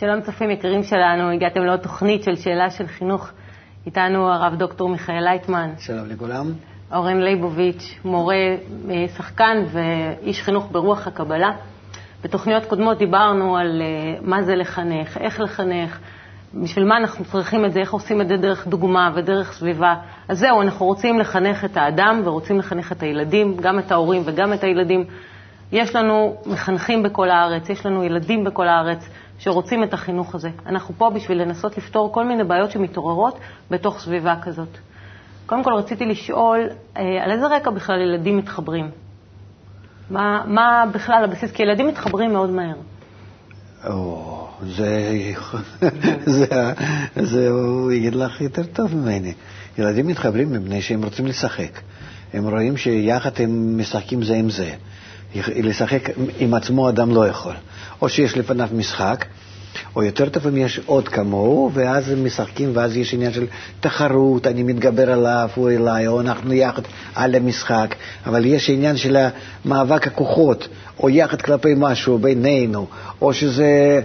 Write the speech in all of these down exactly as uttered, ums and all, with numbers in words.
שלום צופים יקרים שלנו, הגעתם לעוד תוכנית של שאלה של חינוך. איתנו הרב דוקטור מיכאל לייטמן. שלום לכולם. אורן ליבוביץ', מורה, שחקן ואיש חינוך ברוח הקבלה. בתוכניות קודמות דיברנו על מה זה לחנך, איך לחנך, בשביל מה אנחנו צריכים את זה, איך עושים את זה דרך דוגמה ודרך סביבה. אז זהו, אנחנו רוצים לחנך את האדם ורוצים לחנך את הילדים, גם את ההורים וגם את הילדים. יש לנו מחנכים בכל הארץ, יש לנו ילדים בכל הארץ שרוצים את החינוך הזה. אנחנו פה בשביל לנסות לפתור כל מיני בעיות שמתעוררות בתוך סביבה כזאת. קודם כל רציתי לשאול, על איזה רקע בכלל ילדים מתחברים? מה, מה בכלל הבסיס? כי ילדים מתחברים מאוד מהר. או, זה, זה, זה, הוא יגיד לך יותר טוב ממני. ילדים מתחברים מפני שהם רוצים לשחק. הם רואים שיחד הם משחקים זה עם זה. לשחק עם עצמו אדם לא יכול. או שיש לפניו משחק, או יותר טוב אם יש עוד כמוהו, ואז הם משחקים, ואז יש עניין של תחרות, אני מתגבר עליו, הוא אליי, או אנחנו יחד על המשחק. אבל יש עניין של מאבק הכוחות, או יחד כלפי משהו בינינו, או שזה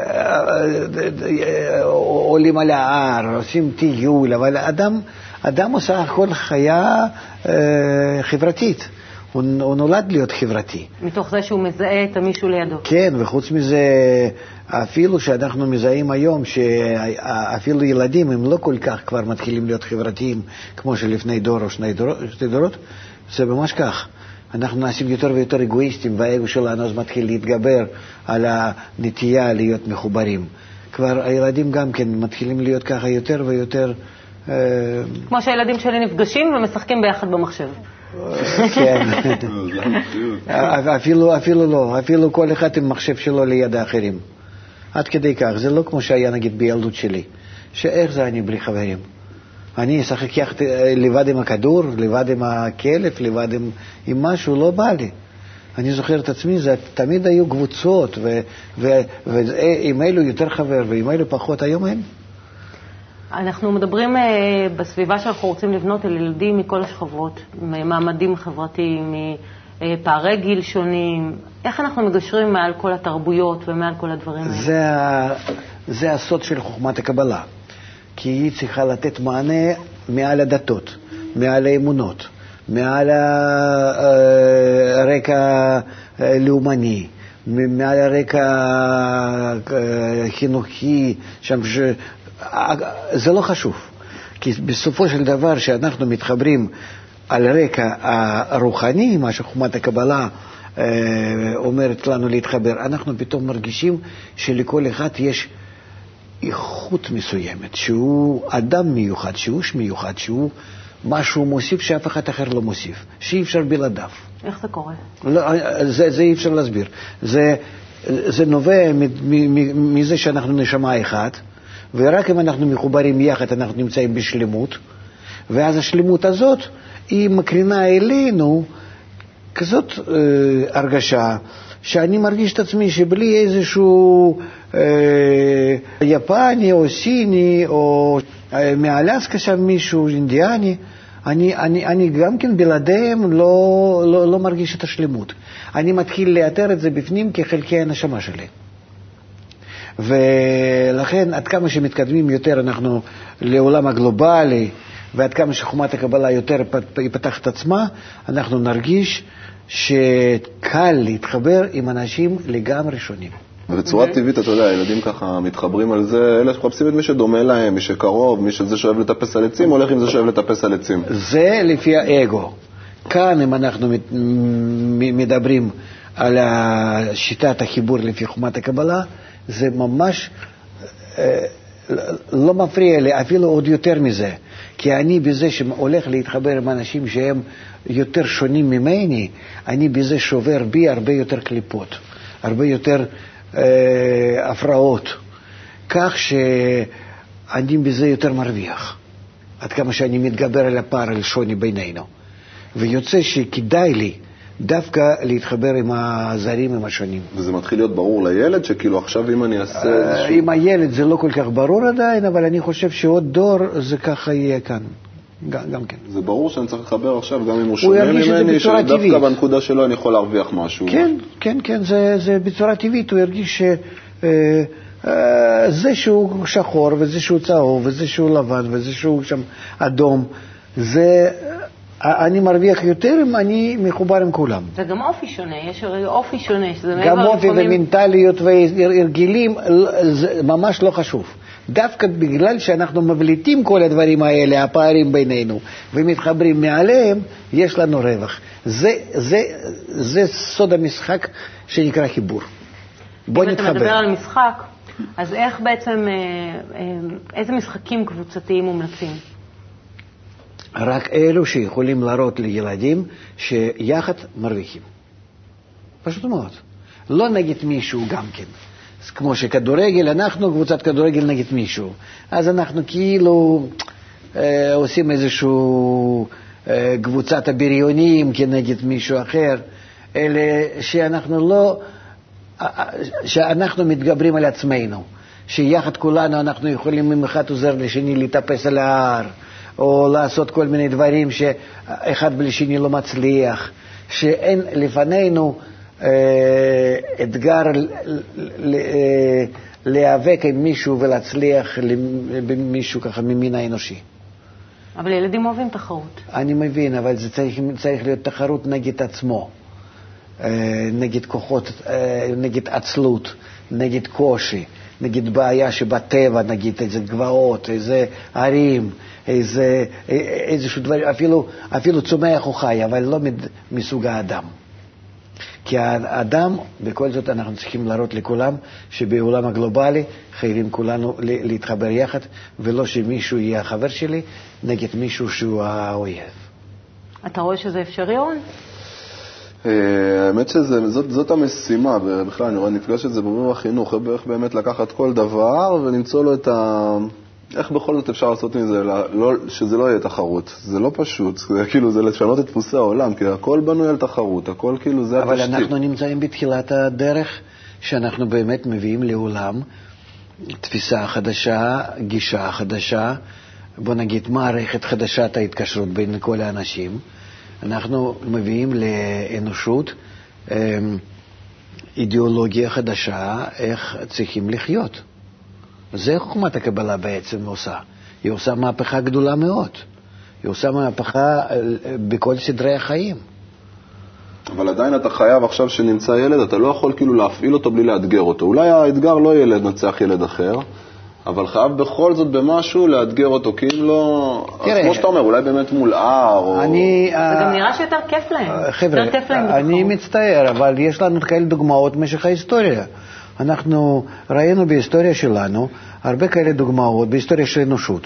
עולים על ההר, עושים טיול, אבל אדם, אדם עושה הכל חיה חברתית. הוא, הוא נולד להיות חברתי. מתוך זה שהוא מזהה את המישהו לידו. כן, וחוץ מזה, אפילו שאנחנו מזהים היום, שאפילו ילדים הם לא כל כך כבר מתחילים להיות חברתיים, כמו שלפני דור או שני דורות, שני דורות, זה ממש כך. אנחנו נעשים יותר ויותר אגואיסטים, והאגו שלנו אז מתחיל להתגבר על הנטייה להיות מחוברים. כבר הילדים גם כן מתחילים להיות ככה יותר ויותר... כמו שהילדים שלי נפגשים ומשחקים ביחד במחשב. כן. אפילו, אפילו לא, אפילו כל אחד עם מחשב שלו ליד האחרים. עד כדי כך, זה לא כמו שהיה נגיד בילדות שלי, שאיך זה אני בלי חברים. אני אשחק יחד לבד עם הכדור, לבד עם הכלב, לבד עם, עם משהו, לא בא לי. אני זוכר את עצמי, זה תמיד היו קבוצות, ועם אלו יותר חבר, ועם אלו פחות, היום אין. אנחנו מדברים בסביבה שאנחנו רוצים לבנות על ילדים מכל השכבות, מעמדים חברתיים, פערי גיל שונים. איך אנחנו מגשרים מעל כל התרבויות ומעל כל הדברים האלה? זה, זה הסוד של חוכמת הקבלה. כי היא צריכה לתת מענה מעל הדתות, מעל האמונות, מעל הרקע לאומני, מעל הרקע חינוכי, שם ש... זה לא חשוב, כי בסופו של דבר שאנחנו מתחברים על רקע הרוחני, מה שחוכמת הקבלה אומרת לנו להתחבר, אנחנו פתאום מרגישים שלכל אחד יש איכות מסוימת, שהוא אדם מיוחד, שהוא מיוחד, שהוא משהו מוסיף שאף אחד אחר לא מוסיף, שאי אפשר בלעדיו. איך זה קורה? לא, זה, זה אי אפשר להסביר. זה, זה נובע מזה שאנחנו נשמה אחת, ורק אם אנחנו מחוברים יחד אנחנו נמצאים בשלמות, ואז השלמות הזאת היא מקרינה אלינו כזאת אה, הרגשה שאני מרגיש את עצמי שבלי איזשהו אה, יפני או סיני או אה, מאלסקה שם מישהו אינדיאני, אני, אני, אני גם כן בלעדיהם לא, לא, לא מרגיש את השלמות. אני מתחיל לאתר את זה בפנים כחלקי הנשמה שלי. ולכן עד כמה שמתקדמים יותר אנחנו לעולם הגלובלי, ועד כמה שחוכמת הקבלה יותר יפתח את עצמה, אנחנו נרגיש שקל להתחבר עם אנשים לגמרי שונים. ובצורה טבעית, אתה יודע, ילדים ככה מתחברים על זה, אלה שחפשים את מי שדומה להם, מי שקרוב, מי שזה שאוהב לטפס על עצים, הולך עם זה שאוהב לטפס על עצים. זה לפי האגו. כאן אם אנחנו מדברים על שיטת החיבור לפי חוכמת הקבלה, זה ממש אה, לא מפריע לי, אפילו עוד יותר מזה. כי אני בזה שהולך להתחבר עם אנשים שהם יותר שונים ממני, אני בזה שובר בי הרבה יותר קליפות, הרבה יותר אה, הפרעות. כך שאני בזה יותר מרוויח. עד כמה שאני מתגבר על הפער, על שוני בינינו. ויוצא שכדאי לי דווקא להתחבר עם הזרים, עם השונים. וזה מתחיל להיות ברור לילד, שכאילו עכשיו אם אני אעשה איזשהו... עם הילד זה לא כל כך ברור עדיין, אבל אני חושב שעוד דור זה ככה יהיה כאן. גם, גם כן. זה ברור שאני צריך לחבר עכשיו, גם אם הוא שונה ממני, שדווקא בנקודה שלו אני יכול להרוויח משהו. כן, כן, כן, זה, זה בצורה טבעית. הוא ירגיש זה שהוא שחור, וזה שהוא צהוב, וזה שהוא לבן, וזה שהוא שם אדום, זה, אני מרוויח יותר אם אני מחובר עם כולם. זה גם אופי שונה, יש הרי אופי שונה. גם אופי ומנטליות והרגילים, זה ממש לא חשוב. דווקא בגלל שאנחנו מבליטים כל הדברים האלה, הפערים בינינו, ומתחברים מעליהם, יש לנו רווח. זה, זה, זה סוד המשחק שנקרא חיבור. בוא נתחבר. אם אתה מדבר על משחק, אז איך בעצם, איזה משחקים קבוצתיים מומלצים? רק אלו שיכולים להראות לילדים שיחד מרוויחים. פשוט מאוד. לא נגד מישהו גם כן. כמו שכדורגל, אנחנו קבוצת כדורגל נגד מישהו. אז אנחנו כאילו אה, עושים איזשהו אה, קבוצת הבריונים כנגד מישהו אחר, אלא שאנחנו לא, שאנחנו מתגברים על עצמנו, שיחד כולנו אנחנו יכולים אם אחד עוזר לשני לטפס על ההר, או לעשות כל מיני דברים שאחד בלי שני לא מצליח, שאין לפנינו אתגר להיאבק עם מישהו ולהצליח במישהו ככה ממין האנושי. אבל ילדים אוהבים תחרות. אני מבין, אבל זה צריך, צריך להיות תחרות נגד עצמו, נגד כוחות, נגד עצלות, נגד קושי, נגד בעיה שבטבע, נגיד איזה גבעות, איזה ערים, איזה, איזשהו דבר, אפילו, אפילו צומח או חי, אבל לא מסוג האדם. כי האדם, בכל זאת אנחנו צריכים להראות לכולם שבעולם הגלובלי חייבים כולנו להתחבר יחד, ולא שמישהו יהיה החבר שלי נגד מישהו שהוא האויב. אתה רואה שזה אפשרי, אורן? האמת שזאת המשימה, בכלל אני רואה נפגש את זה במובן החינוך, איך באמת לקחת כל דבר ולמצוא לו את ה... איך בכל זאת אפשר לעשות מזה, לא, שזה לא יהיה תחרות. זה לא פשוט, זה, כאילו, זה לשנות את דפוסי העולם, כי הכל בנוי על תחרות, הכל כאילו זה אבל התשתית. אבל אנחנו נמצאים בתחילת הדרך, שאנחנו באמת מביאים לעולם תפיסה חדשה, גישה חדשה, בוא נגיד מערכת חדשת ההתקשרות בין כל האנשים. אנחנו מביאים לאנושות אידיאולוגיה חדשה, איך צריכים לחיות. זה חוכמת הקבלה בעצם עושה. היא עושה מהפכה גדולה מאוד. היא עושה מהפכה בכל סדרי החיים. אבל עדיין אתה חייב עכשיו שנמצא ילד, אתה לא יכול כאילו להפעיל אותו בלי לאתגר אותו. אולי האתגר לא ילד נצח ילד אחר, אבל חייב בכל זאת במשהו לאתגר אותו, כי אם לא... תראה, כמו שאתה אומר, אולי באמת מול ער, אני... או... זה גם נראה שיותר כיף להם. חבר'ה, אני מצטער, אבל יש לנו כאלה דוגמאות במשך ההיסטוריה. אנחנו ראינו בהיסטוריה שלנו הרבה כאלה דוגמאות, בהיסטוריה של אנושות,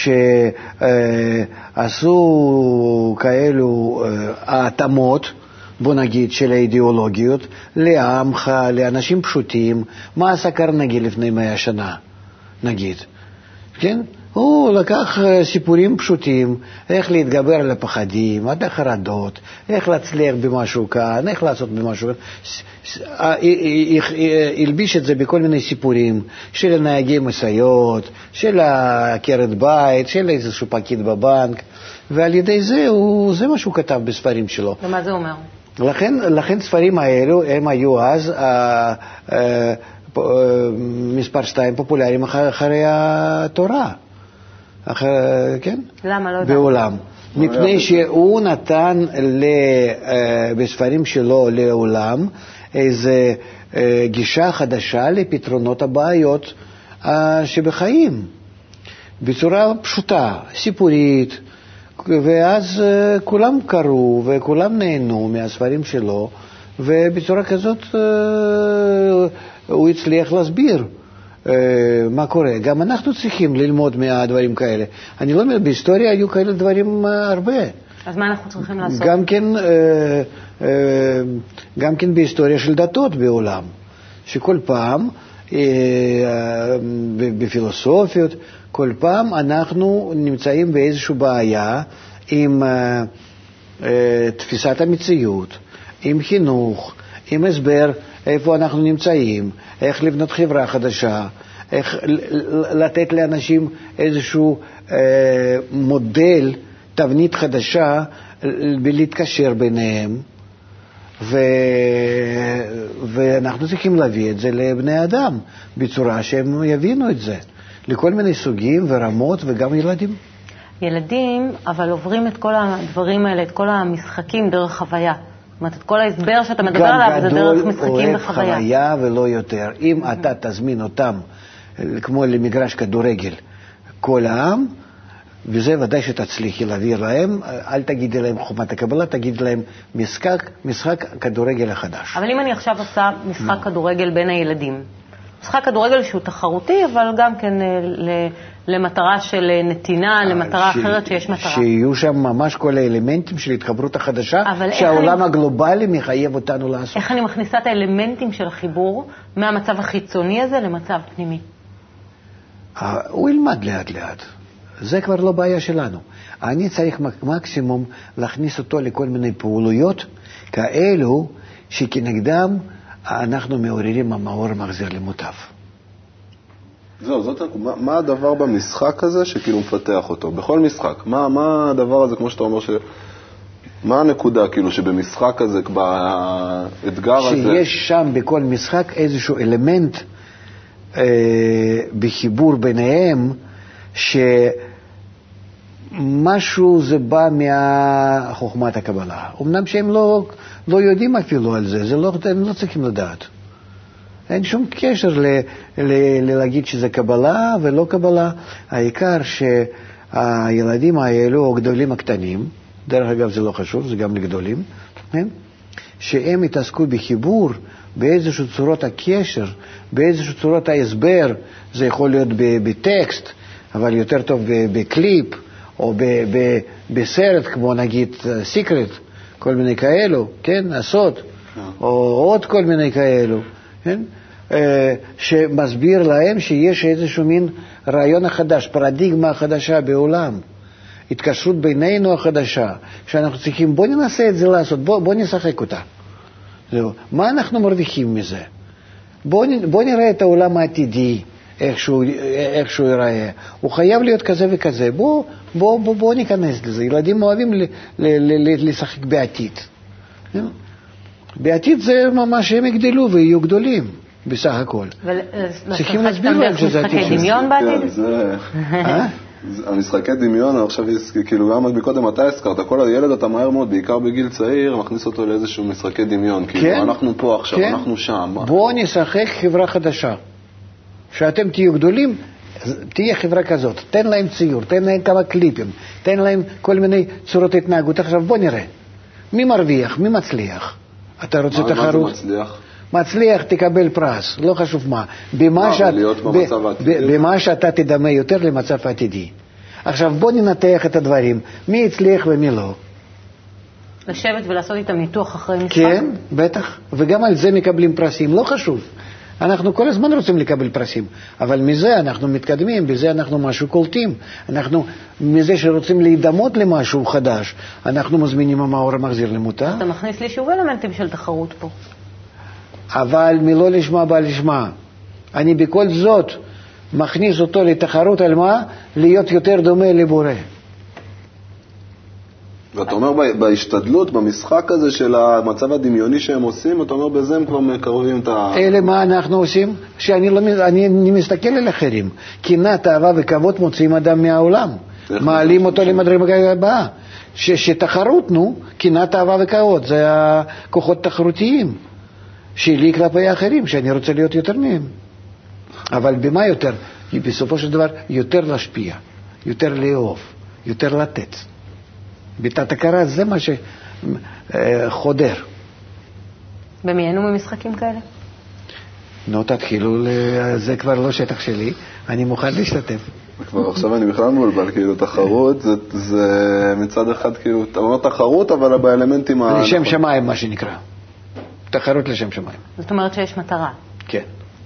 שעשו כאלו התאמות, בוא נגיד, של האידיאולוגיות, לעמך, לאנשים פשוטים. מה עשה קרנגי לפני מאה שנה, נגיד? כן? הוא לקח סיפורים פשוטים, איך להתגבר על הפחדים, עד החרדות, איך להצליח במשהו כאן, איך לעשות במשהו כאן. הלביש את זה בכל מיני סיפורים, של נהגי משאיות, של עקרת בית, של איזשהו פקיד בבנק, ועל ידי זה, הוא, זה מה שהוא כתב בספרים שלו. ומה זה אומר? לכן, לכן ספרים האלו, הם היו אז אה, אה, מספר שתיים פופולריים אחרי התורה. אחר, כן? למה? לא יודע. בעולם. מפני שהוא נתן בספרים שלו לעולם איזו גישה חדשה לפתרונות הבעיות שבחיים. בצורה פשוטה, סיפורית, ואז כולם קראו וכולם נהנו מהספרים שלו, ובצורה כזאת הוא הצליח להסביר מה קורה. גם אנחנו צריכים ללמוד מהדברים כאלה. אני לא אומר, בהיסטוריה היו כאלה דברים הרבה. אז מה אנחנו צריכים לעשות? גם כן, גם כן בהיסטוריה של דתות בעולם, שכל פעם, בפילוסופיות, כל פעם אנחנו נמצאים באיזושהי בעיה עם תפיסת המציאות, עם חינוך, עם הסבר איפה אנחנו נמצאים, איך לבנות חברה חדשה, איך לתת לאנשים איזשהו אה, מודל, תבנית חדשה, ולהתקשר ביניהם. ו... ואנחנו צריכים להביא את זה לבני אדם, בצורה שהם יבינו את זה, לכל מיני סוגים ורמות וגם ילדים. ילדים, אבל עוברים את כל הדברים האלה, את כל המשחקים דרך חוויה. זאת אומרת, את כל ההסבר שאתה מדבר עליו, זה דרך משחקים וחוויה. גם גדול אוהב חוויה ולא יותר. אם אתה תזמין אותם, כמו למגרש כדורגל, כל העם, וזה ודאי שתצליחי להביא להם, אל תגידי להם חומת הקבלה, תגידי להם משחק, משחק כדורגל החדש. אבל אם אני עכשיו עושה משחק כדורגל בין הילדים, משחק כדורגל שהוא תחרותי, אבל גם כן למטרה של נתינה, למטרה אחרת שיש מטרה. שיהיו שם ממש כל האלמנטים של התחברות החדשה, שהעולם הגלובלי מחייב אותנו לעשות. איך אני מכניסה את האלמנטים של החיבור מהמצב החיצוני הזה למצב פנימי? הוא ילמד לאט לאט. זה כבר לא בעיה שלנו. אני צריך מקסימום להכניס אותו לכל מיני פעולויות כאלו שכנגדם אנחנו מעוררים המאור מחזיר למוטב. זהו, זאת, מה, מה הדבר במשחק הזה שכאילו מפתח אותו? בכל משחק. מה, מה הדבר הזה, כמו שאתה אומר, ש... מה הנקודה כאילו שבמשחק הזה, באתגר הזה? שיש שם בכל משחק איזשהו אלמנט אה, בחיבור ביניהם, שמשהו זה בא מהחוכמת הקבלה. אמנם שהם לא, לא יודעים אפילו על זה, זה לא, הם לא צריכים לדעת. אין שום קשר ל, ל, ל, להגיד שזה קבלה ולא קבלה. העיקר שהילדים האלו, או גדולים הקטנים, דרך אגב זה לא חשוב, זה גם לגדולים, שהם התעסקו בחיבור, באיזשהו צורות הקשר, באיזשהו צורות ההסבר, זה יכול להיות בטקסט, אבל יותר טוב בקליפ, או בסרט, כמו נגיד סיקרט, כל מיני כאלו, כן, הסוד, או עוד כל מיני כאלו, כן, שמסביר להם שיש איזשהו מין רעיון החדש, פרדיגמה החדשה בעולם, התקשרות בינינו החדשה, שאנחנו צריכים, בוא ננסה את זה לעשות, בוא, בוא נשחק אותה. זהו. מה אנחנו מרוויחים מזה? בוא, בוא נראה את העולם העתידי, איך שהוא, איך שהוא ייראה. הוא חייב להיות כזה וכזה. בוא, בוא, בוא, בוא ניכנס לזה. ילדים אוהבים ל, ל, ל, ל, לשחק בעתיד. בעתיד זה ממש הם יגדלו ויהיו גדולים, בסך הכל. צריכים להסביר להם שזה עתיד. משחקי דמיון בעתיד? המשחקי דמיון, עכשיו, כאילו, גם מקודם אתה הזכרת, כל הילד אתה מהר מאוד, בעיקר בגיל צעיר, מכניס אותו לאיזשהו משחקי דמיון. כאילו, אנחנו פה עכשיו, אנחנו שם. בואו נשחק חברה חדשה. שאתם תהיו גדולים, תהיה חברה כזאת. תן להם ציור, תן להם כמה קליפים, תן להם כל מיני צורות התנהגות. עכשיו בוא נראה. מי מרוויח? מי מצליח? אתה רוצה תחרות? מה זה מצליח? מצליח, תקבל פרס, לא חשוב מה. מה, שאת, להיות במצב העתידי? במה שאתה תדמה יותר למצב העתידי. עכשיו בוא ננתח את הדברים. מי הצליח ומי לא? לשבת ולעשות איתם ניתוח אחרי משחק? כן, בטח. וגם על זה מקבלים פרסים, לא חשוב. אנחנו כל הזמן רוצים לקבל פרסים, אבל מזה אנחנו מתקדמים, בזה אנחנו משהו קולטים. אנחנו, מזה שרוצים להידמות למשהו חדש, אנחנו מזמינים המאור המחזיר למוטב. אתה מכניס לי שוב אלמנטים של תחרות פה. אבל מלא לשמה בא לשמה. אני בכל זאת מכניס אותו לתחרות על מה? להיות יותר דומה לבורא. ואתה אומר בהשתדלות, במשחק הזה של המצב הדמיוני שהם עושים, אתה אומר בזה הם כבר מקרבים את ה... אלה מה אנחנו עושים? שאני לא, אני, אני מסתכל על אחרים. קנאת, אהבה וכבוד מוציאים אדם מהעולם. מעלים אותו למדרגה הבאה. שתחרות, נו, קנאת, אהבה וכבוד, זה הכוחות תחרותיים. שלי כלפי האחרים, שאני רוצה להיות יותר מהם. אבל במה יותר? בסופו של דבר, יותר להשפיע, יותר לאהוב, יותר לתת. בתת הכרה זה מה שחודר. במי היינו ממשחקים כאלה? נו, תתחילו, זה כבר לא שטח שלי, אני מוכן להשתתף. כבר עכשיו אני בכלל מבולבל, כאילו תחרות, זה, זה מצד אחד כאילו, אתה אומר תחרות, אבל באלמנטים... לשם שמיים מה שנקרא. תחרות לשם שמיים. זאת אומרת שיש מטרה. כן.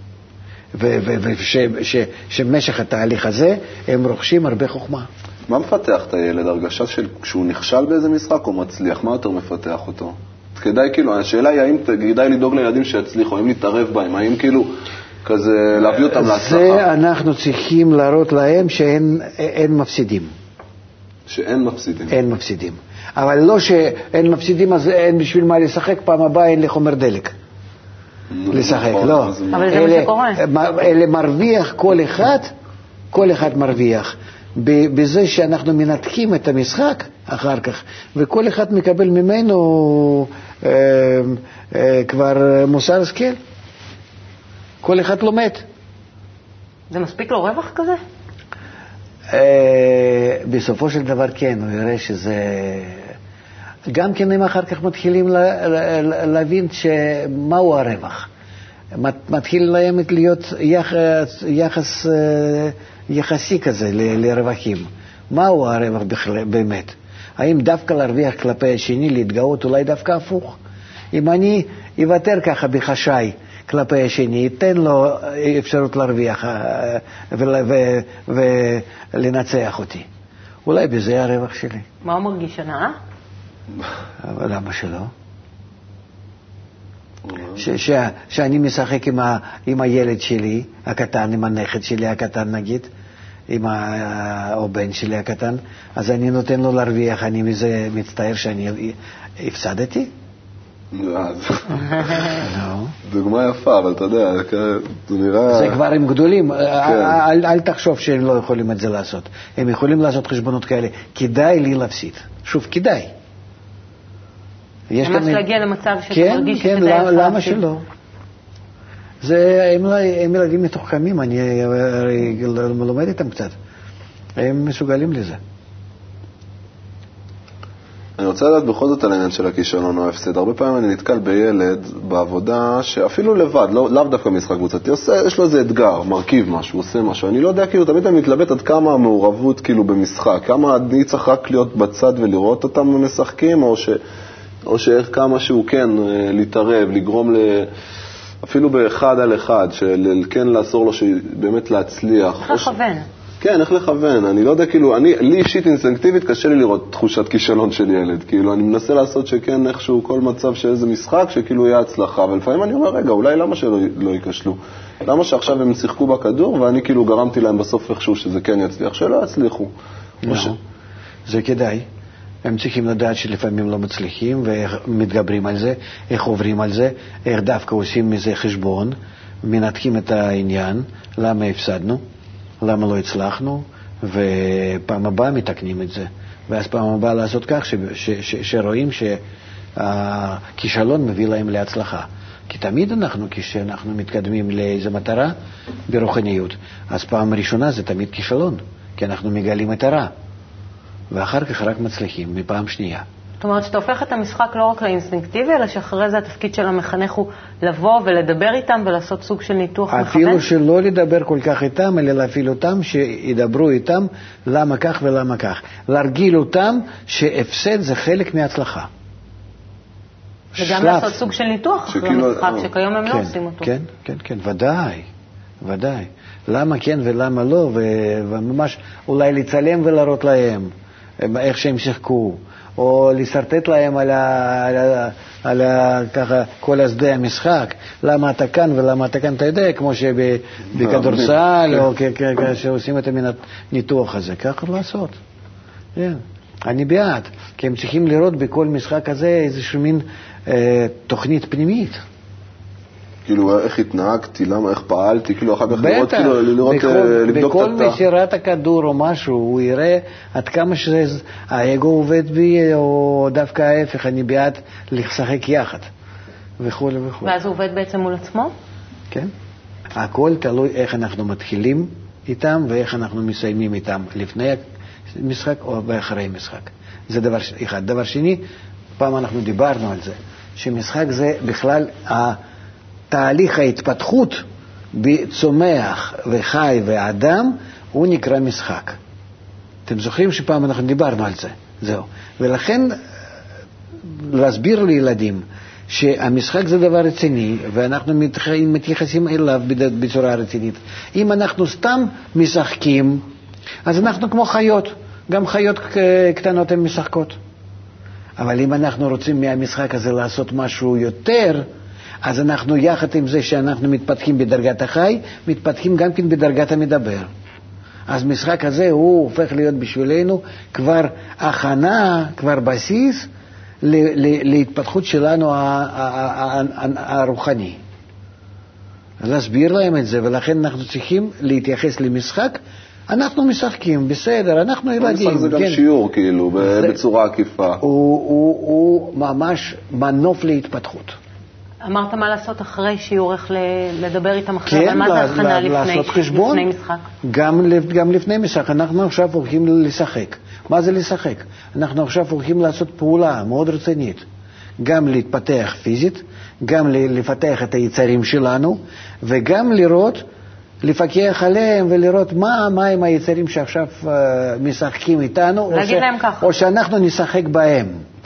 ושמשך התהליך הזה הם רוכשים הרבה חוכמה. מה מפתח את הילד? הרגשה של כשהוא נכשל באיזה משחק או מצליח? מה יותר מפתח אותו? כדאי כאילו, השאלה היא האם כדאי לדאוג לילדים שיצליחו, האם להתערב בהם, האם כאילו כזה להביא אותם להצלחה? זה אנחנו צריכים להראות להם שאין מפסידים. שאין מפסידים. אין מפסידים. אבל לא שאין מפסידים, אז אין בשביל מה לשחק, פעם הבאה אין לחומר דלק. לשחק, לא. אבל זה מה שקורה. אלה מרוויח כל אחד, כל אחד מרוויח. בזה שאנחנו מנתקים את המשחק אחר כך, וכל אחד מקבל ממנו אה, אה, כבר מוסר השכל. כל אחד לומד. זה מספיק לו רווח כזה? אה, בסופו של דבר כן, הוא יראה שזה... גם כן הם אחר כך מתחילים לה, לה, להבין מהו הרווח. מתחיל להם להיות יחס, יחס יחסי כזה ל, לרווחים. מהו הרווח בכלל, באמת? האם דווקא להרוויח כלפי השני, להתגאות, אולי דווקא הפוך? אם אני אוותר ככה בחשאי כלפי השני, אתן לו אפשרות להרוויח ולנצח אותי. אולי בזה הרווח שלי. מה הוא מרגיש הנאה? אבל למה שלא? ש, ש, שאני משחק עם, ה, עם הילד שלי הקטן, עם הנכד שלי הקטן נגיד, עם ה, או בן שלי הקטן, אז אני נותן לו להרוויח, אני מזה מצטער שאני הפסדתי? דוגמה יפה, אבל אתה יודע, זה נראה... זה כבר הם גדולים, אל, אל תחשוב שהם לא יכולים את זה לעשות. הם יכולים לעשות חשבונות כאלה. כדאי לי להפסיד. שוב, כדאי. ממש להגיע למצב שאתה כן, מרגיש כן, שזה למה, למה שלא? זה, הם, הם ילדים מתוחכמים, אני לומד איתם קצת. הם מסוגלים לזה. אני רוצה לדעת בכל זאת על העניין של הכישלון או ההפסד. הרבה פעמים אני נתקל בילד בעבודה שאפילו לבד, לא, לאו דווקא משחק קבוצתי, יש לו איזה אתגר, מרכיב משהו, עושה משהו. אני לא יודע, כאילו, תמיד אני מתלבט עד כמה המעורבות כאילו במשחק, כמה אני צריך רק להיות בצד ולראות אותם משחקים, או ש... או שאיך כמה שהוא כן להתערב, לגרום ל... אפילו באחד על אחד, של כן לעזור לו שבאמת להצליח. איך לכוון? כן, איך לכוון. אני לא יודע, כאילו, אני, לי אישית אינסטינקטיבית קשה לי לראות תחושת כישלון של ילד. כאילו, אני מנסה לעשות שכן איכשהו כל מצב שאיזה משחק, שכאילו יהיה הצלחה. אבל לפעמים אני אומר, רגע, אולי למה שלא לא ייכשלו? למה שעכשיו הם שיחקו בכדור, ואני כאילו גרמתי להם בסוף איכשהו שזה כן יצליח, שלא יצליחו. לא, ש... זה כדאי. הם צריכים לדעת שלפעמים לא מצליחים, ומתגברים על זה, איך עוברים על זה, איך דווקא עושים מזה חשבון, מנתקים את העניין, למה הפסדנו, למה לא הצלחנו, ופעם הבאה מתקנים את זה. ואז פעם הבאה לעשות כך ש, ש, ש, שרואים שהכישלון מביא להם להצלחה. כי תמיד אנחנו, כשאנחנו מתקדמים לאיזו מטרה ברוחניות, אז פעם ראשונה זה תמיד כישלון, כי אנחנו מגלים את הרע. ואחר כך רק מצליחים מפעם שנייה. זאת אומרת שאתה הופך את המשחק לא רק לאינסטינקטיבי, אלא שאחרי זה התפקיד של המחנך הוא לבוא ולדבר איתם ולעשות סוג של ניתוח מכוון? אפילו שלא לדבר כל כך איתם, אלא להפעיל אותם, שידברו איתם למה כך ולמה כך. להרגיל אותם שהפסד זה חלק מההצלחה. וגם לעשות סוג של ניתוח אחרי המשחק, שכיום הם לא עושים אותו. כן, כן, כן, ודאי, ודאי. למה כן ולמה לא, וממש אולי לצלם ולהראות להם. איך שהם שיחקו, או לסרטט להם על, ה, על, ה, על ה, ככה, כל השדה המשחק, למה אתה כאן ולמה אתה כאן, אתה יודע, כמו שבכדורסל, או שעושים את הניתוח הזה, ככה לעשות. אני בעד, כי הם צריכים לראות בכל משחק הזה איזושהי מין תוכנית פנימית. כאילו, איך התנהגתי, למה, איך פעלתי, כאילו, אחר כך לראות, כאילו, לראות, לבדוק את בכל מסירת הכדור או משהו, הוא יראה עד כמה שהאגו עובד בי, או דווקא ההפך, אני בעד לשחק יחד, וכו' וכו'. ואז הוא עובד בעצם מול עצמו? כן. הכל תלוי איך אנחנו מתחילים איתם, ואיך אנחנו מסיימים איתם, לפני המשחק או אחרי המשחק. זה דבר אחד. דבר שני, פעם אנחנו דיברנו על זה, שמשחק זה בכלל ה... תהליך ההתפתחות בצומח וחי ואדם הוא נקרא משחק. אתם זוכרים שפעם אנחנו דיברנו על זה? זהו. ולכן להסביר לילדים שהמשחק זה דבר רציני ואנחנו מתייחסים אליו בצורה רצינית. אם אנחנו סתם משחקים, אז אנחנו כמו חיות. גם חיות קטנות הן משחקות. אבל אם אנחנו רוצים מהמשחק הזה לעשות משהו יותר, אז אנחנו יחד עם זה שאנחנו מתפתחים בדרגת החי, מתפתחים גם כן בדרגת המדבר. אז המשחק הזה הוא הופך להיות בשבילנו כבר הכנה, כבר בסיס להתפתחות שלנו הרוחני. להסביר להם את זה, ולכן אנחנו צריכים להתייחס למשחק. אנחנו משחקים, בסדר, אנחנו ילדים. המשחק זה גם שיעור, כאילו, בצורה עקיפה. הוא ממש מנוף להתפתחות. אמרת מה לעשות אחרי שיעור, איך לדבר איתם אחרי, אבל מה זה הכנה לפני משחק? גם לפני משחק. אנחנו עכשיו הולכים לשחק. מה זה לשחק? אנחנו עכשיו הולכים לעשות פעולה מאוד רצינית. גם להתפתח פיזית, גם לפתח את היצרים שלנו, וגם לראות, לפקח עליהם ולראות מה, מה הם היצרים שעכשיו uh, משחקים איתנו, או, ש... או שאנחנו נשחק בהם.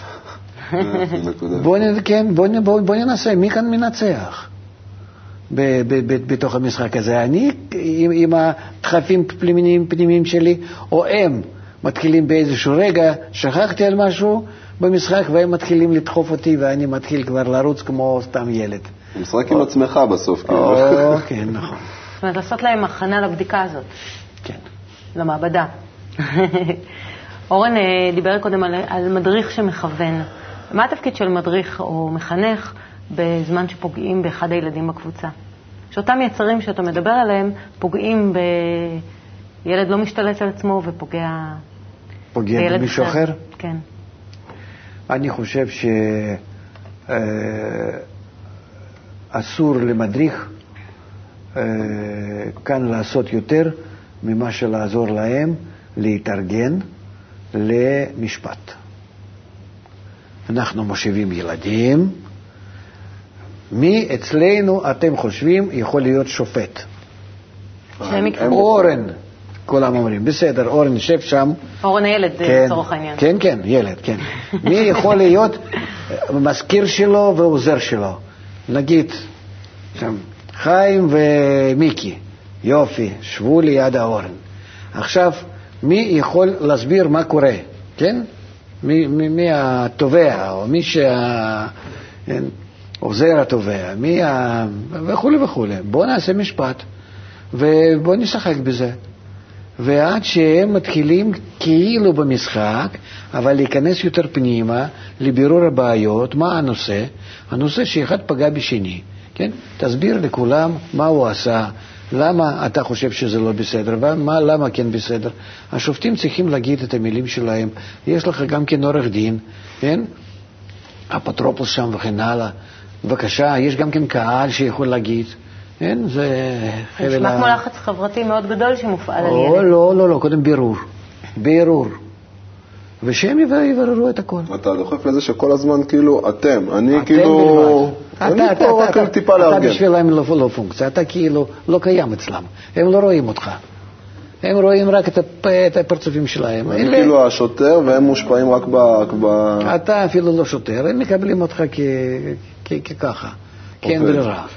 בוא, כן, בוא, בוא, בוא ננסה, מי כאן מנצח ב, ב, ב, בתוך המשחק הזה? אני עם, עם הדחפים פנימיים, פנימיים שלי, או הם מתחילים באיזשהו רגע, שכחתי על משהו במשחק, והם מתחילים לדחוף אותי, ואני מתחיל כבר לרוץ כמו סתם ילד. משחק עם עצמך בסוף, כאילו. כן, נכון. זאת אומרת, לעשות להם הכנה לבדיקה הזאת. כן. למעבדה. אורן דיבר קודם על, על מדריך שמכוון. מה התפקיד של מדריך או מחנך בזמן שפוגעים באחד הילדים בקבוצה? שאותם יצרים שאתה מדבר עליהם פוגעים בילד לא משתלט על עצמו ופוגע פוגע במישהו אחר? אחר? כן. אני חושב שאסור למדריך כאן לעשות יותר ממה שלעזור להם להתארגן למשפט. אנחנו מושיבים ילדים, מי אצלנו אתם חושבים יכול להיות שופט? אורן, כולם אומרים, בסדר, אורן יושב שם. אורן הילד, לצורך העניין. כן, כן, ילד, כן. מי יכול להיות מזכיר שלו ועוזר שלו? נגיד, שם, חיים ומיקי, יופי, שבו ליד האורן. עכשיו, מי יכול להסביר מה קורה, כן? מי, מי, מי התובע, או מי שעוזר התובע, מי ה... וכו' וכו'. בואו נעשה משפט, ובואו נשחק בזה. ועד שהם מתחילים כאילו במשחק, אבל להיכנס יותר פנימה, לבירור הבעיות, מה הנושא? הנושא שאחד פגע בשני, כן? תסביר לכולם מה הוא עשה, למה אתה חושב שזה לא בסדר, ומה, למה כן בסדר. השופטים צריכים להגיד את המילים שלהם. יש לך גם כן עורך דין, כן? אפוטרופוס שם וכן הלאה. בבקשה, יש גם כן קהל שיכול להגיד. כן, זה חבל... נשמע כמו לחץ חברתי מאוד גדול שמופעל על ילד. לא, לא, לא, קודם בירור. בירור. ושהם יבררו את הכל. אתה דוחף לזה שכל הזמן כאילו אתם, אני כאילו... אני פה רק טיפה לארגן. אתה בשבילם לא פונקציה, אתה כאילו לא קיים אצלם. הם לא רואים אותך. הם רואים רק את הפרצופים שלהם. אני כאילו השוטר והם מושפעים רק ב... אתה אפילו לא שוטר, הם מקבלים אותך ככה. כן ברירה.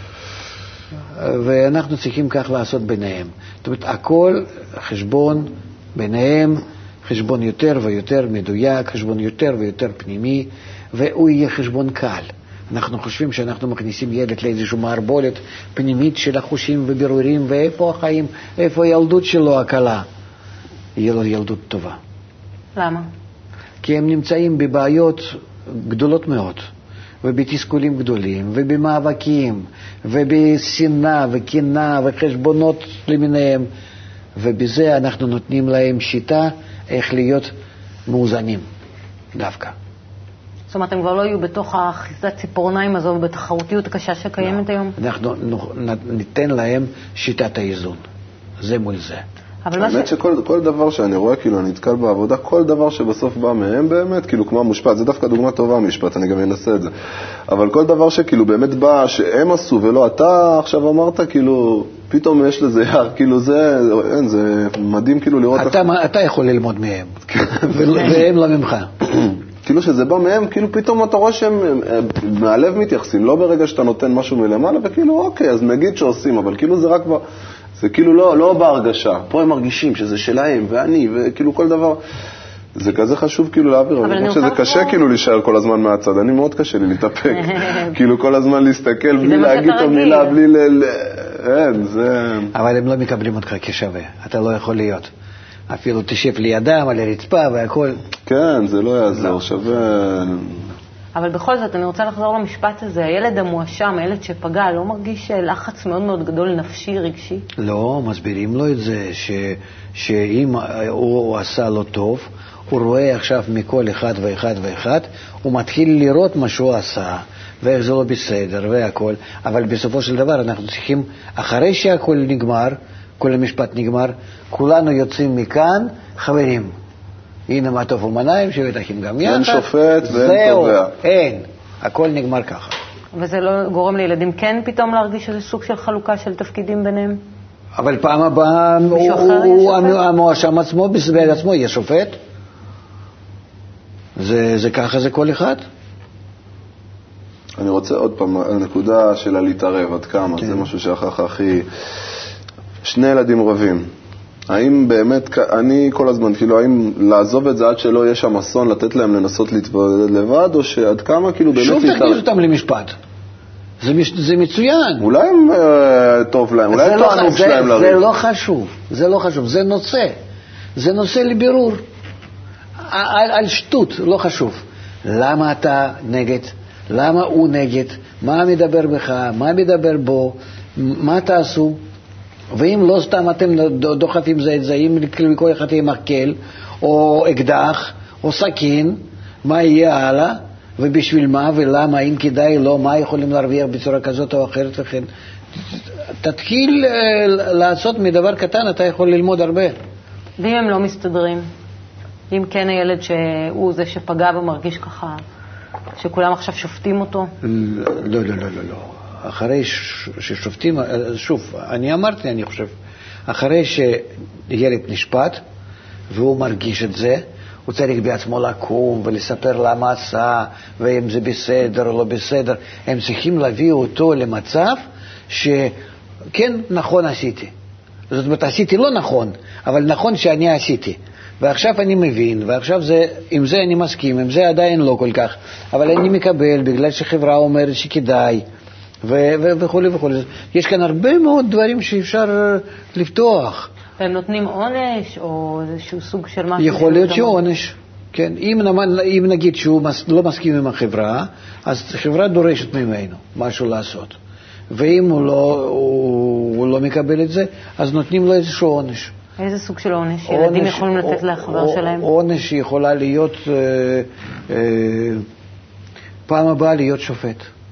ואנחנו צריכים כך לעשות ביניהם. זאת אומרת, הכל חשבון ביניהם, חשבון יותר ויותר מדויק, חשבון יותר ויותר פנימי, והוא יהיה חשבון קל. אנחנו חושבים שאנחנו מכניסים ילד לאיזשהו מערבולת פנימית של החושים ובירורים, ואיפה החיים, איפה הילדות שלו הקלה. יהיה לו ילדות טובה. למה? כי הם נמצאים בבעיות גדולות מאוד. ובתסכולים גדולים, ובמאבקים, ובשנאה וקנאה וחשבונות למיניהם, ובזה אנחנו נותנים להם שיטה איך להיות מאוזנים דווקא. זאת אומרת, הם כבר לא יהיו בתוך האחיזת ציפורניים הזו ובתחרותיות הקשה שקיימת לא. היום? אנחנו ניתן להם שיטת האיזון, זה מול זה. האמת ש... שכל כל דבר שאני רואה, כאילו, אני נתקל בעבודה, כל דבר שבסוף בא מהם באמת, כאילו, כמו המשפט, זה דווקא דוגמה טובה משפט, אני גם אנסה את זה. אבל כל דבר שכאילו באמת בא, שהם עשו ולא, אתה עכשיו אמרת, כאילו, פתאום יש לזה יער, כאילו זה, אין, זה מדהים כאילו לראות... אתה, איך... אתה יכול ללמוד מהם, והם לא ממך. כאילו שזה בא מהם, כאילו פתאום אתה רואה שהם מהלב מתייחסים, לא ברגע שאתה נותן משהו מלמעלה, וכאילו, אוקיי, אז נגיד שעושים, אבל כאילו זה רק... ב... זה כאילו לא, לא בהרגשה. פה הם מרגישים שזה שלהם, ואני, וכאילו כל דבר. זה כזה חשוב כאילו להעביר. אבל אני חושב שזה קשה כאילו להישאר כל הזמן מהצד. אני מאוד קשה לי להתאפק. כאילו כל הזמן להסתכל בלי להגיד את המילה, בלי ל... אין, זה... אבל הם לא מקבלים אותך כשווה, אתה לא יכול להיות. אפילו תשב לידם על הרצפה והכל. כן, זה לא יעזור, שווה... אבל בכל זאת, אני רוצה לחזור למשפט הזה. הילד המואשם, הילד שפגע, לא מרגיש לחץ מאוד מאוד גדול נפשי, רגשי? לא, מסבירים לו את זה, ש... שאם הוא עשה לו טוב, הוא רואה עכשיו מכל אחד ואחד ואחד, הוא מתחיל לראות מה שהוא עשה, ואיך זה לא בסדר והכל, אבל בסופו של דבר אנחנו צריכים, אחרי שהכל נגמר, כל המשפט נגמר, כולנו יוצאים מכאן, חברים, הנה מה טוב ומנעים, שבטחים גם יחד. אין שופט ואין תובע. אין, הכל נגמר ככה. וזה לא גורם לילדים כן פתאום להרגיש איזה סוג של חלוקה של תפקידים ביניהם? אבל פעם הבאה המואשם עצמו, בסביב עצמו, יהיה שופט. זה, זה ככה, זה כל אחד. אני רוצה עוד פעם, הנקודה של להתערב, עד כמה, כן. זה משהו שאחר הכי... שני ילדים רבים. האם באמת, אני כל הזמן, כאילו, האם לעזוב את זה עד שלא יהיה שם אסון, לתת להם לנסות להתבודד לבד, או שעד כמה, כאילו, באמת שוב להתערב? תכניס אותם למשפט. זה, זה מצוין. אולי הם אה, טוב להם, אולי לא, תענוג זה, שלהם לריב. זה לא חשוב, זה לא חשוב, זה נושא. זה נושא לבירור. על, על שטות, לא חשוב. למה אתה נגד? למה הוא נגד? מה מדבר בך? מה מדבר בו? מה תעשו? ואם לא סתם אתם דוחפים זה את זה, אם לכל אחד יהיה מקל, או אקדח, או סכין, מה יהיה הלאה? ובשביל מה ולמה, אם כדאי לא, מה יכולים להרוויח בצורה כזאת או אחרת וכן. תתחיל לעשות מדבר קטן, אתה יכול ללמוד הרבה. ואם הם לא מסתדרים? אם כן הילד שהוא זה שפגע ומרגיש ככה, שכולם עכשיו שופטים אותו? לא, לא, לא, לא, לא. אחרי ששופטים, שוב, אני אמרתי, אני חושב, אחרי שילד נשפט, והוא מרגיש את זה, הוא צריך בעצמו לקום ולספר למה עשה, ואם זה בסדר או לא בסדר. הם צריכים להביא אותו למצב שכן, נכון עשיתי. זאת אומרת, עשיתי לא נכון, אבל נכון שאני עשיתי. ועכשיו אני מבין, ועכשיו זה, עם זה אני מסכים, עם זה עדיין לא כל כך, אבל אני מקבל בגלל שחברה אומרת שכדאי, ו- ו- וכו' וכו'. יש כאן הרבה מאוד דברים שאפשר לפתוח. הם נותנים עונש או איזשהו סוג של משהו? יכול להיות שעונש, כן. אם, אם נגיד שהוא לא מסכים עם החברה, אז החברה דורשת ממנו משהו לעשות. ואם הוא לא, הוא, הוא לא מקבל את זה, אז נותנים לו איזשהו עונש. איזה סוג של עונש? ילדים יכולים לתת לחבר שלהם? עונש יכולה להיות, אה, אה, פעם הבאה להיות שופט.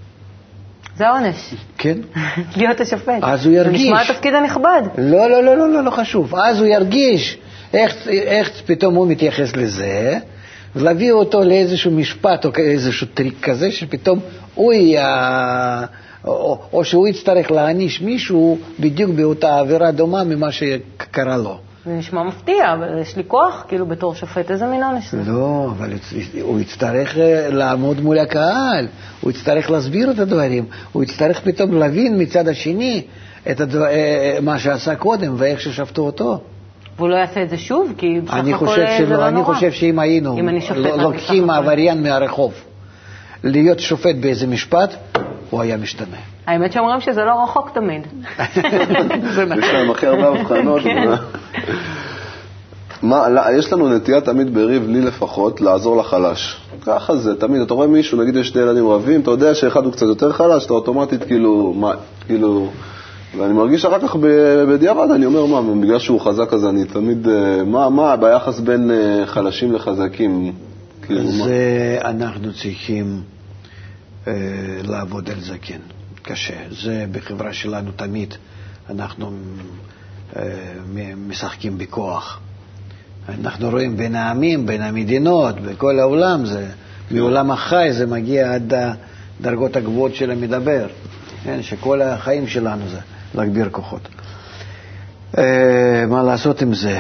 זה העונש. כן. להיות השופט. אז הוא ירגיש. זה נשמע התפקיד הנכבד. לא, לא, לא, לא, לא, לא חשוב. אז הוא ירגיש איך, איך פתאום הוא מתייחס לזה, ולהביא אותו לאיזשהו משפט או איזשהו טריק כזה, שפתאום הוא יהיה, או, או שהוא יצטרך להעניש מישהו בדיוק באותה עבירה דומה ממה שקרה לו. זה נשמע מפתיע, אבל יש לי כוח, כאילו בתור שופט, איזה מין עונש זה? לא, אבל הוא יצטרך לעמוד מול הקהל, הוא יצטרך להסביר את הדברים, הוא יצטרך פתאום להבין מצד השני את הדבר, מה שעשה קודם ואיך ששפטו אותו. והוא לא יעשה את זה שוב? כי בסך הכל שלא, זה לא אני נורא. חושב שאם היינו לוקחים עבריין מהרחוב להיות שופט באיזה משפט, הוא היה משתנה. האמת שאומרים שזה לא רחוק תמיד. יש להם הכי הרבה הבחנות. יש לנו נטייה תמיד בריב, לי לפחות, לעזור לחלש. ככה זה, תמיד. אתה רואה מישהו, נגיד יש שני ילדים רבים, אתה יודע שאחד הוא קצת יותר חלש, אתה אוטומטית כאילו, מה, כאילו, ואני מרגיש אחר כך בדיעבד, אני אומר, מה, בגלל שהוא חזק אז אני תמיד, מה, מה, ביחס בין חלשים לחזקים? זה אנחנו צריכים לעבוד על זה, כן. קשה. זה בחברה שלנו תמיד. אנחנו משחקים בכוח. אנחנו רואים בין העמים, בין המדינות, בכל העולם, זה, מעולם החי זה מגיע עד הדרגות הגבוהות של המדבר. כן, שכל החיים שלנו זה להגביר כוחות. מה לעשות עם זה?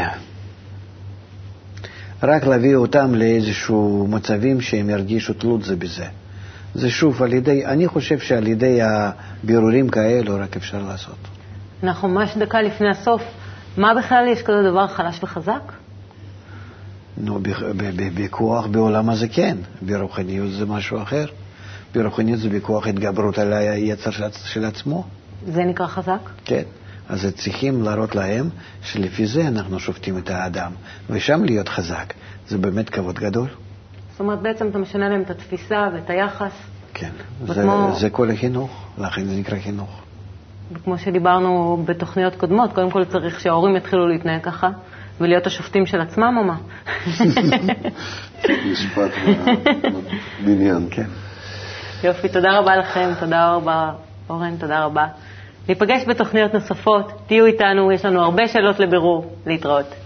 רק להביא אותם לאיזשהו מצבים שהם ירגישו תלות זה בזה. זה שוב על ידי, אני חושב שעל ידי הבירורים כאלו רק אפשר לעשות. אנחנו ממש דקה לפני הסוף. מה בכלל יש כזה דבר חלש וחזק? נו, בכוח בעולם הזה כן. ברוחניות זה משהו אחר. ברוחניות זה בכוח התגברות על היצר של עצמו. זה נקרא חזק? כן. אז צריכים להראות להם שלפי זה אנחנו שופטים את האדם, ושם להיות חזק. זה באמת כבוד גדול. זאת אומרת, בעצם אתה משנה להם את התפיסה ואת היחס. כן, וכמו... זה, זה כל החינוך, לכן זה נקרא חינוך. וכמו שדיברנו בתוכניות קודמות, קודם כל צריך שההורים יתחילו להתנהג ככה, ולהיות השופטים של עצמם או מה? משפט בניין. כן. יופי, תודה רבה לכם, תודה רבה אורן, תודה רבה. ניפגש בתוכניות נוספות, תהיו איתנו, יש לנו הרבה שאלות לבירור, להתראות.